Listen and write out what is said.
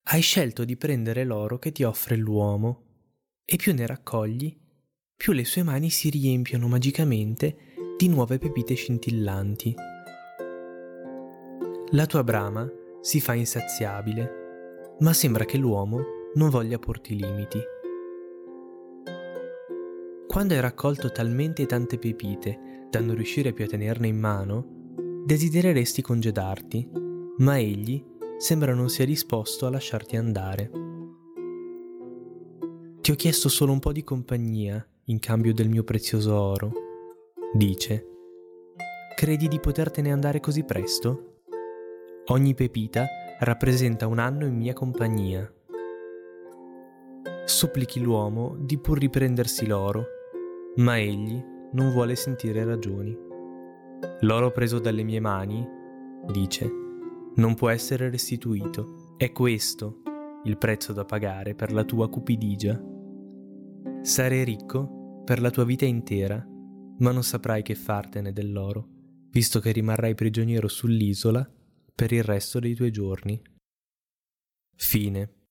Hai scelto di prendere l'oro che ti offre l'uomo, e più ne raccogli, più le sue mani si riempiono magicamente di nuove pepite scintillanti. La tua brama si fa insaziabile, ma sembra che l'uomo non voglia porti limiti. Quando hai raccolto talmente tante pepite da non riuscire più a tenerne in mano, desidereresti congedarti, ma egli sembra non sia disposto a lasciarti andare. Ti ho chiesto solo un po' di compagnia in cambio del mio prezioso oro, dice. Credi di potertene andare così presto? Ogni pepita rappresenta un anno in mia compagnia. Supplichi l'uomo di pur riprendersi l'oro, ma egli non vuole sentire ragioni. L'oro preso dalle mie mani, dice, non può essere restituito. È questo il prezzo da pagare per la tua cupidigia. Sarai ricco per la tua vita intera, ma non saprai che fartene dell'oro, visto che rimarrai prigioniero sull'isola per il resto dei tuoi giorni. Fine.